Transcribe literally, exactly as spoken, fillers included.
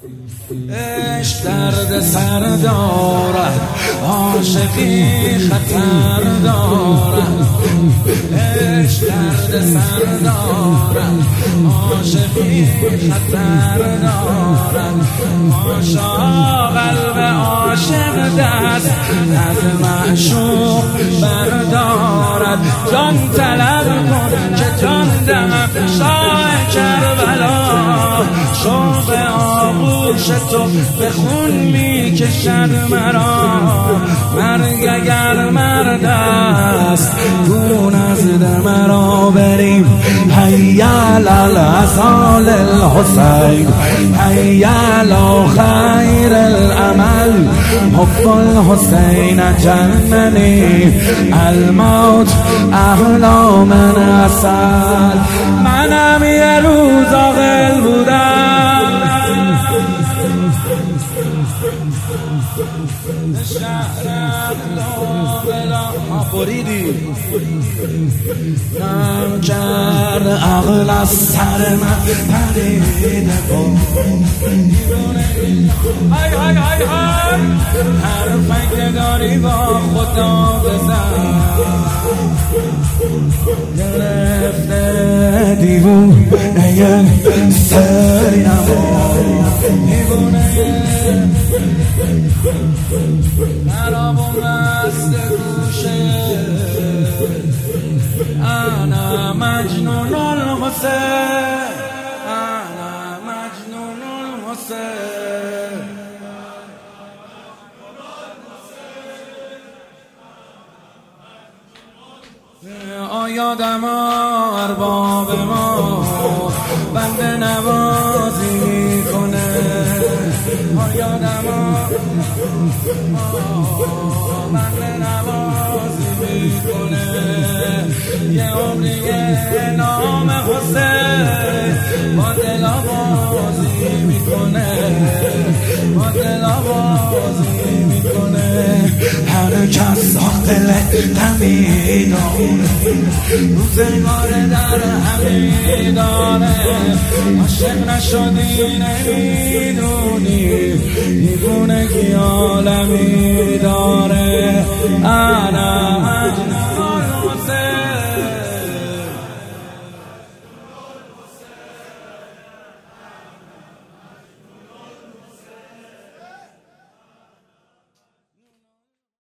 عشق درد سر دارد، عاشقی خطر دارد. عشق درد سر دارد، عاشقی خطر دارد. عاشق قلب عاشق دست از معشوق بردارد. جان طلب کن که جان دهم شاه کربلا، شوق آغوش تو به خون می کشد مرا. مرگ اگر مرد است گون از دم را بریم. حی علی العصال الحسین، حی علی خیر العمل. حب الحسین جننی، الموت احلا من عسل. منم یه روز عاقل بودم، شهرم بلا بریدی نم کرد عقل از سر من پریده بود. های های های های هر فکر داری با خدا بزن. گرفته دیوونه سری نبود، دیوونه خراب و مست گوشه. انا مجنون الحسین، انا مجنون الحسین. آیادم ارباب ما بنده نوازی میکنه. آیادم بنده نوازی میکنه. یه عمری نام حسین با دل آوازی میکنه، با دل آوازی میکنه. هر کس عاقل غمی داره، روزگار در همی داره. عاشق نشدی نمیدونی دیوونگی عالمی داره. انا